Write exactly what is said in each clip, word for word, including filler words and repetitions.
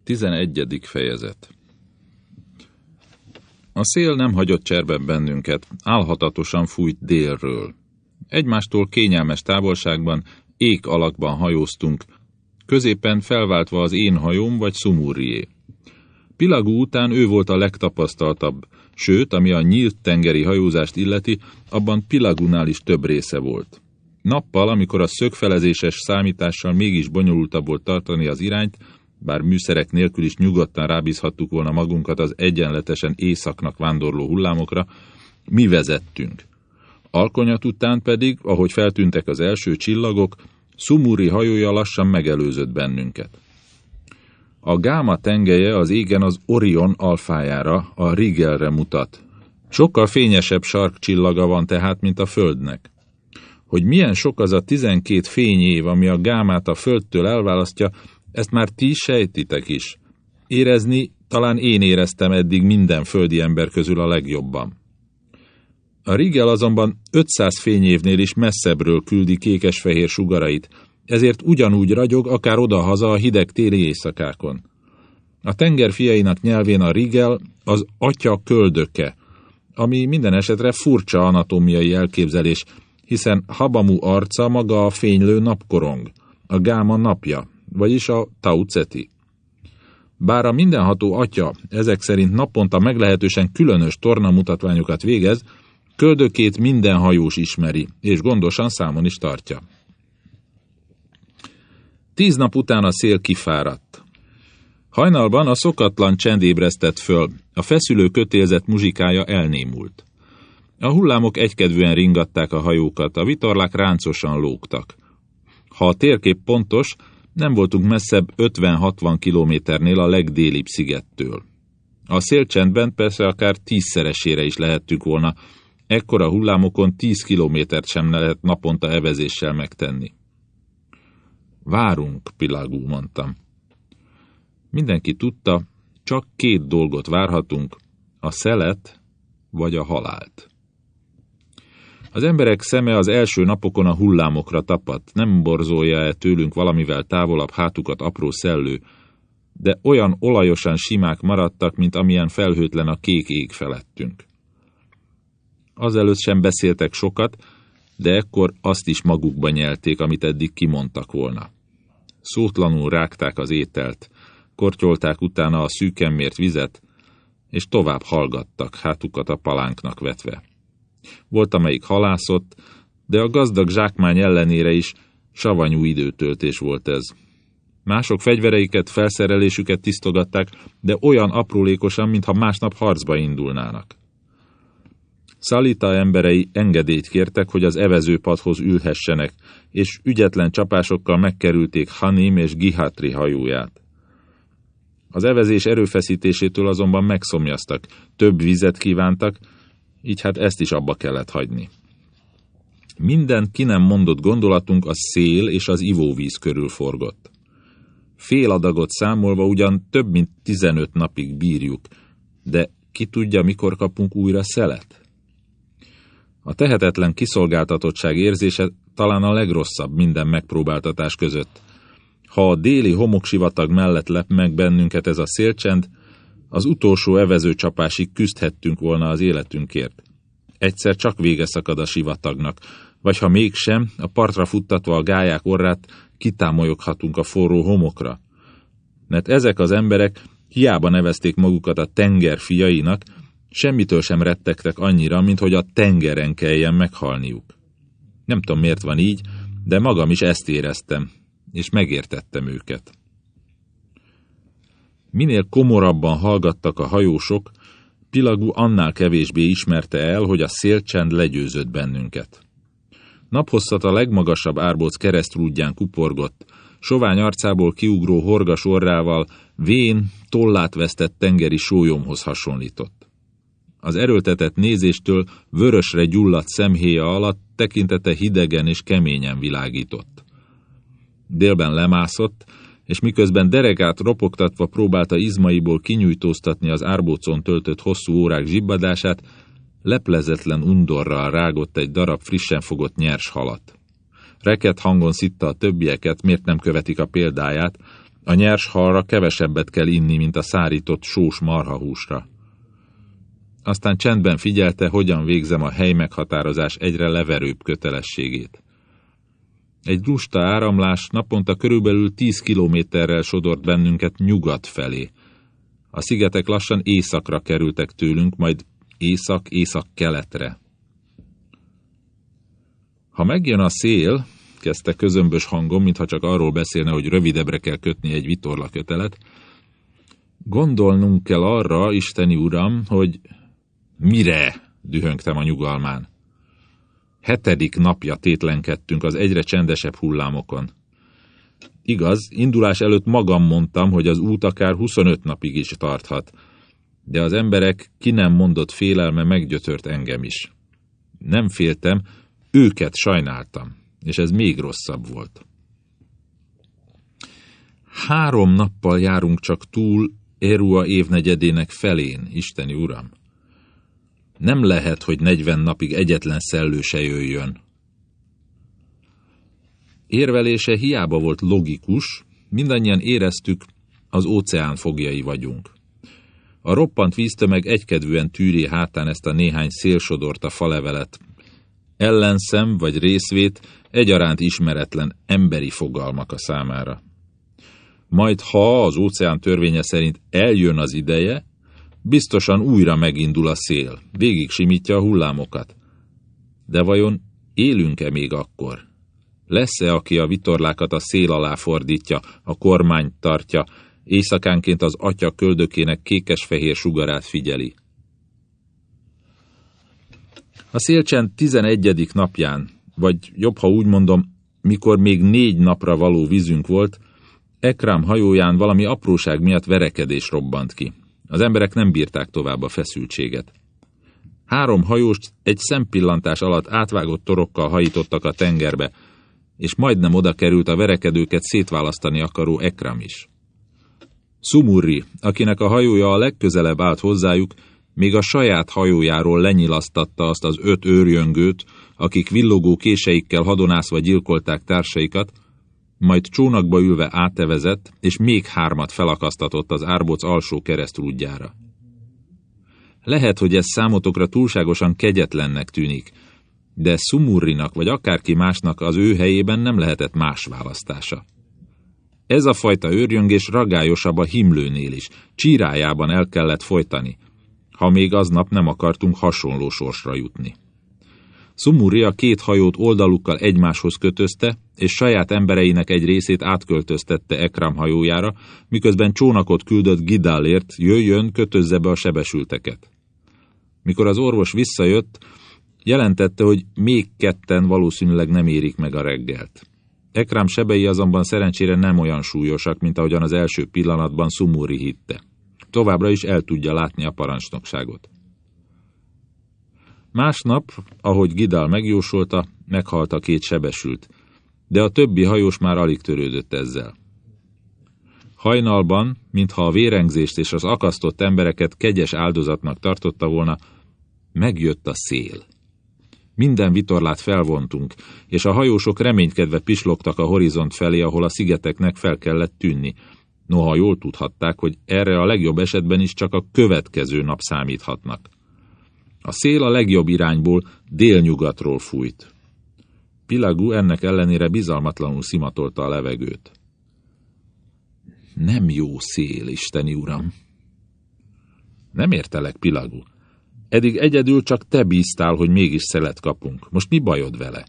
Tizenegyedik fejezet. A szél nem hagyott cserben bennünket, álhatatosan fújt délről. Egymástól kényelmes távolságban, ék alakban hajóztunk, középen felváltva az én hajóm vagy Szumurrié. Pilagú után ő volt a legtapasztaltabb, sőt, ami a nyílt tengeri hajózást illeti, abban Pilagúnál is több része volt. Nappal, amikor a szögfelezéses számítással mégis bonyolultabb volt tartani az irányt, bár műszerek nélkül is nyugodtan rábízhattuk volna magunkat az egyenletesen északnak vándorló hullámokra, mi vezettünk. Alkonyat után pedig, ahogy feltűntek az első csillagok, Szumurri hajója lassan megelőzött bennünket. A Gáma tengelye az égen az Orion alfájára, a Rigelre mutat. Sokkal fényesebb sarkcsillaga van tehát, mint a Földnek. Hogy milyen sok az a tizenkét fényév, ami a Gámát a Földtől elválasztja, ezt már ti sejtitek is. Érezni talán én éreztem eddig minden földi ember közül a legjobban. A Rigel azonban ötszáz fényévnél is messzebbről küldi kékes-fehér sugarait, ezért ugyanúgy ragyog akár odahaza a hideg téli éjszakákon. A tenger fiainak nyelvén a Rigel az atya köldöke, ami minden esetre furcsa anatómiai elképzelés, hiszen Habamu arca maga a fénylő napkorong, a Gáma napja, vagyis a Tau Ceti. Bár a mindenható atya ezek szerint naponta meglehetősen különös tornamutatványokat végez, köldökét minden hajós ismeri, és gondosan számon is tartja. Tíz nap után a szél kifáradt. Hajnalban a szokatlan csend ébresztett föl, a feszülő kötélzet muzsikája elnémult. A hullámok egykedvűen ringatták a hajókat, a vitorlák ráncosan lógtak. Ha a térkép pontos, nem voltunk messzebb ötven-hatvan kilométernél a legdélibb szigettől. A szélcsendben persze akár tízszeresére is lehettünk volna, ekkora hullámokon tíz kilométert sem lehet naponta evezéssel megtenni. Várunk, Pilagú, mondtam. Mindenki tudta, csak két dolgot várhatunk, a szelet vagy a halált. Az emberek szeme az első napokon a hullámokra tapadt, nem borzolja-e tőlünk valamivel távolabb hátukat apró szellő, de olyan olajosan simák maradtak, mint amilyen felhőtlen a kék ég felettünk. Azelőtt sem beszéltek sokat, de ekkor azt is magukba nyelték, amit eddig kimondtak volna. Szótlanul rágták az ételt, kortyolták utána a szűken mért vizet, és tovább hallgattak, hátukat a palánknak vetve. Volt, amelyik halászott, de a gazdag zsákmány ellenére is savanyú időtöltés volt ez. Mások fegyvereiket, felszerelésüket tisztogatták, de olyan aprólékosan, mintha másnap harcba indulnának. Szalita emberei engedélyt kértek, hogy az evezőpadhoz ülhessenek, és ügyetlen csapásokkal megkerülték Hanim és Gihatri hajóját. Az evezés erőfeszítésétől azonban megszomjaztak, több vizet kívántak, így hát ezt is abba kellett hagyni. Minden ki nem mondott gondolatunk a szél és az ivóvíz körül forgott. Fél adagot számolva ugyan több mint tizenöt napig bírjuk, de ki tudja, mikor kapunk újra szelet? A tehetetlen kiszolgáltatottság érzése talán a legrosszabb minden megpróbáltatás között. Ha a déli homoksivatag mellett lep meg bennünket ez a szélcsend, az utolsó evezőcsapásig küzdhettünk volna az életünkért. Egyszer csak vége szakad a sivatagnak, vagy ha mégsem, a partra futtatva a gályák orrát kitámolyoghatunk a forró homokra. Mert ezek az emberek hiába nevezték magukat a tenger fiainak, semmitől sem rettegtek annyira, mint hogy a tengeren kelljen meghalniuk. Nem tudom, miért van így, de magam is ezt éreztem, és megértettem őket. Minél komorabban hallgattak a hajósok, Pilagú annál kevésbé ismerte el, hogy a szélcsend legyőzött bennünket. Naphosszat a legmagasabb árbóc keresztrúdján kuporgott, sovány arcából kiugró horgas orrával vén, tollát vesztett tengeri sólyomhoz hasonlított. Az erőltetett nézéstől vörösre gyulladt szemhéja alatt tekintete hidegen és keményen világított. Délben lemászott, és miközben derekát ropogtatva próbálta izmaiból kinyújtóztatni az árbócon töltött hosszú órák zsibbadását, leplezetlen undorral rágott egy darab frissen fogott nyers halat. Reket hangon szitta a többieket, miért nem követik a példáját, A nyers halra kevesebbet kell inni, mint a szárított sós marhahúsra. Aztán csendben figyelte, hogyan végzem a helymeghatározás egyre leverőbb kötelességét. Egy lusta áramlás naponta körülbelül tíz kilométerrel sodort bennünket nyugat felé. A szigetek lassan északra kerültek tőlünk, majd észak-észak-keletre. Ha megjön a szél, kezdte közömbös hangom, mintha csak arról beszélne, hogy rövidebbre kell kötni egy vitorlakötelet, gondolnunk kell arra, Isteni Uram, hogy mire, dühöngtem a nyugalmán. Hetedik napja tétlenkedtünk az egyre csendesebb hullámokon. Igaz, indulás előtt magam mondtam, hogy az út akár huszonöt napig is tarthat, de az emberek ki nem mondott félelme meggyötört engem is. Nem féltem, őket sajnáltam, és ez még rosszabb volt. Három nappal járunk csak túl Erua évnegyedének felén, Isteni Uram. Nem lehet, hogy negyven napig egyetlen szellő se jöjjön. Érvelése hiába volt logikus, mindannyian éreztük, az óceán fogjai vagyunk. A roppant víztömeg egykedvűen tűri hátán ezt a néhány szélsodorta falevelet. Ellenszem vagy részvét egyaránt ismeretlen emberi fogalmak a számára. Majd ha az óceán törvénye szerint eljön az ideje, biztosan újra megindul a szél, végig simítja a hullámokat. De vajon élünk-e még akkor? Lesz-e, aki a vitorlákat a szél alá fordítja, a kormányt tartja, éjszakánként az atya köldökének kékes-fehér sugarát figyeli? A szélcsend tizenegyedik napján, vagy jobb, ha úgy mondom, mikor még négy napra való vízünk volt, Ekram hajóján valami apróság miatt verekedés robbant ki. Az emberek nem bírták tovább a feszültséget. Három hajóst egy szempillantás alatt átvágott torokkal hajítottak a tengerbe, és majdnem oda került a verekedőket szétválasztani akaró Ekram is. Sumurri, akinek a hajója a legközelebb állt hozzájuk, még a saját hajójáról lenyilasztatta azt az öt őrjöngőt, akik villogó késeikkel hadonászva gyilkolták társaikat, majd csónakba ülve átevezett, és még hármat felakasztatott az árbóc alsó keresztrúdjára. Lehet, hogy ez számotokra túlságosan kegyetlennek tűnik, de Sumurrinak vagy akárki másnak az ő helyében nem lehetett más választása. Ez a fajta őrjöngés ragályosabb a himlőnél is, csírájában el kellett folytani, ha még aznap nem akartunk hasonló sorsra jutni. Sumurri a két hajót oldalukkal egymáshoz kötözte, és saját embereinek egy részét átköltöztette Ekram hajójára, miközben csónakot küldött Gidalért, jöjjön, kötözze be a sebesülteket. Mikor az orvos visszajött, jelentette, hogy még ketten valószínűleg nem érik meg a reggelt. Ekram sebei azonban szerencsére nem olyan súlyosak, mint ahogyan az első pillanatban Sumurri hitte. Továbbra is el tudja látni a parancsnokságot. Másnap, ahogy Gidal megjósolta, meghalt a két sebesült, de a többi hajós már alig törődött ezzel. Hajnalban, mintha a vérengzést és az akasztott embereket kegyes áldozatnak tartotta volna, megjött a szél. Minden vitorlát felvontunk, és a hajósok reménykedve pislogtak a horizont felé, ahol a szigeteknek fel kellett tűnni. Noha jól tudhatták, hogy erre a legjobb esetben is csak a következő nap számíthatnak. A szél a legjobb irányból, délnyugatról fújt. Pelagu ennek ellenére bizalmatlanul szimatolta a levegőt. Nem jó szél, Isteni Uram. Nem értelek, Pelagu. Eddig egyedül csak te bíztál, hogy mégis szelet kapunk. Most mi bajod vele?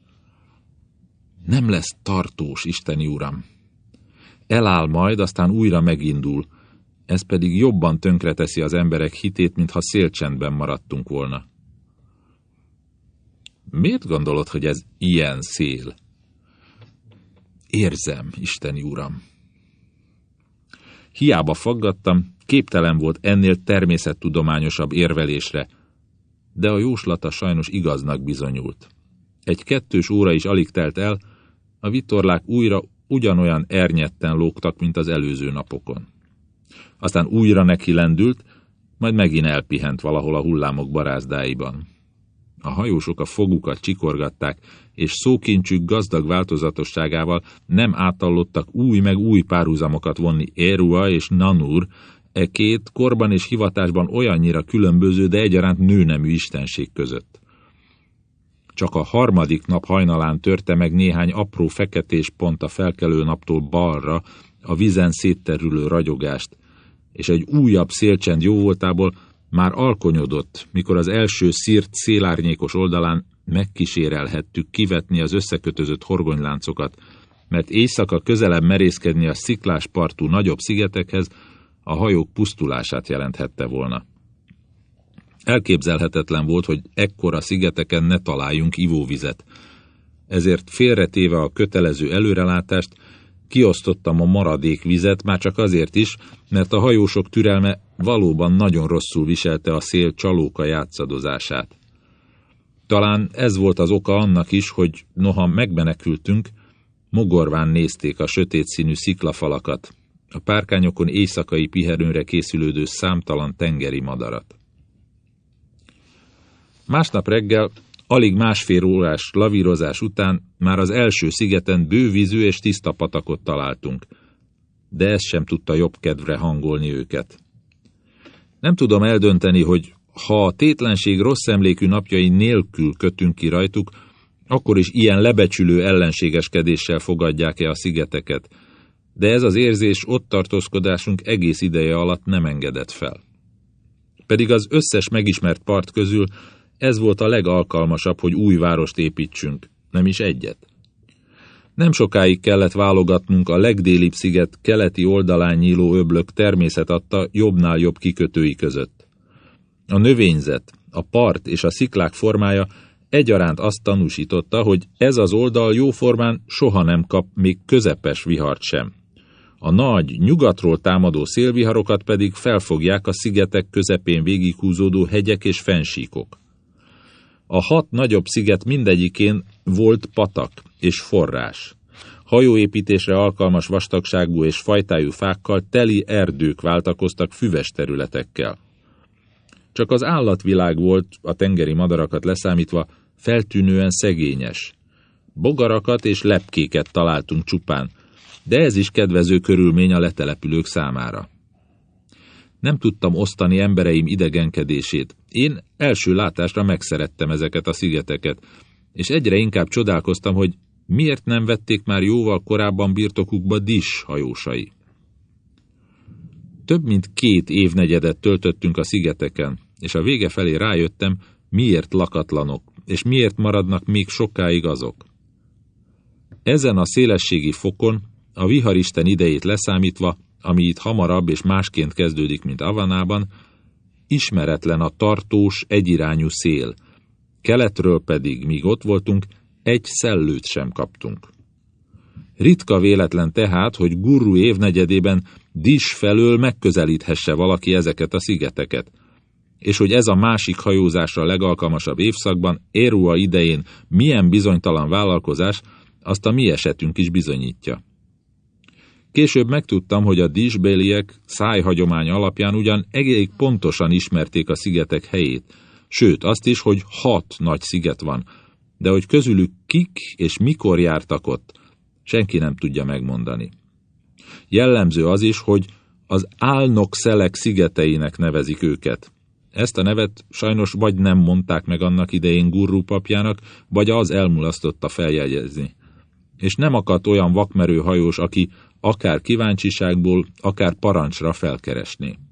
Nem lesz tartós, Isteni Uram. Eláll majd, aztán újra megindul. Ez pedig jobban tönkreteszi az emberek hitét, mintha szélcsendben maradtunk volna. Miért gondolod, hogy ez ilyen szél? Érzem, Isteni Uram. Hiába faggattam, képtelen volt ennél természettudományosabb érvelésre, de a jóslata sajnos igaznak bizonyult. Egy kettős óra is alig telt el, a vitorlák újra ugyanolyan ernyetten lógtak, mint az előző napokon. Aztán újra neki lendült, majd megint elpihent valahol a hullámok barázdáiban. A hajósok a fogukat csikorgatták, és szókincsük gazdag változatosságával nem átallottak új meg új párhuzamokat vonni Erua és Nanur, e két korban és hivatásban olyannyira különböző, de egyaránt nőnemű istenség között. Csak a harmadik nap hajnalán törte meg néhány apró feketés pont a felkelő naptól balra a vízen szétterülő ragyogást, és egy újabb szélcsend jóvoltából már alkonyodott, mikor az első szírt szélárnyékos oldalán megkísérelhettük kivetni az összekötözött horgonyláncokat, mert éjszaka közelebb merészkedni a sziklás partú nagyobb szigetekhez a hajók pusztulását jelenthette volna. Elképzelhetetlen volt, hogy ekkora szigeteken ne találjunk ivóvizet. Ezért félretéve a kötelező előrelátást, kiosztottam a maradék vizet, már csak azért is, mert a hajósok türelme valóban nagyon rosszul viselte a szél csalóka játszadozását. Talán ez volt az oka annak is, hogy noha megmenekültünk, mogorván nézték a sötét színű sziklafalakat, a párkányokon éjszakai pihenőre készülődő számtalan tengeri madarat. Másnap reggel, alig másfél órás lavírozás után már az első szigeten bővízű és tiszta patakot találtunk, de ez sem tudta jobb kedvre hangolni őket. Nem tudom eldönteni, hogy ha a tétlenség rossz emlékű napjai nélkül kötünk ki rajtuk, akkor is ilyen lebecsülő ellenségeskedéssel fogadják-e a szigeteket, de ez az érzés ott tartózkodásunk egész ideje alatt nem engedett fel. Pedig az összes megismert part közül ez volt a legalkalmasabb, hogy új várost építsünk, nem is egyet. Nem sokáig kellett válogatnunk a legdélibb sziget keleti oldalán nyíló öblök természet adta jobbnál jobb kikötői között. A növényzet, a part és a sziklák formája egyaránt azt tanúsította, hogy ez az oldal jóformán soha nem kap még közepes vihart sem. A nagy, nyugatról támadó szélviharokat pedig felfogják a szigetek közepén végighúzódó hegyek és fennsíkok. A hat nagyobb sziget mindegyikén volt patak és forrás. Hajóépítésre alkalmas vastagságú és fajtájú fákkal teli erdők váltakoztak füves területekkel. Csak az állatvilág volt, a tengeri madarakat leszámítva, feltűnően szegényes. Bogarakat és lepkéket találtunk csupán, de ez is kedvező körülmény a letelepülők számára. Nem tudtam osztani embereim idegenkedését. Én első látásra megszerettem ezeket a szigeteket, és egyre inkább csodálkoztam, hogy miért nem vették már jóval korábban birtokukba Dis hajósai. Több mint két évnegyedet töltöttünk a szigeteken, és a vége felé rájöttem, miért lakatlanok, és miért maradnak még sokáig azok. Ezen a szélességi fokon, a viharisten idejét leszámítva, ami itt hamarabb és másként kezdődik, mint Avanában, ismeretlen a tartós, egyirányú szél. Keletről pedig, míg ott voltunk, egy szellőt sem kaptunk. Ritka véletlen tehát, hogy Gurru évnegyedében Dis felől megközelíthesse valaki ezeket a szigeteket, és hogy ez a másik hajózásra legalkalmasabb évszakban, Erua idején milyen bizonytalan vállalkozás, azt a mi esetünk is bizonyítja. Később megtudtam, hogy a disbéliek szájhagyomány alapján ugyan egész pontosan ismerték a szigetek helyét, sőt azt is, hogy hat nagy sziget van, de hogy közülük kik és mikor jártak ott, senki nem tudja megmondani. Jellemző az is, hogy az Álnok-szelek szigeteinek nevezik őket. Ezt a nevet sajnos vagy nem mondták meg annak idején Gurru papjának, vagy az elmulasztotta feljegyezni. És nem akadt olyan vakmerő hajós, aki akár kíváncsiságból, akár parancsra felkeresné.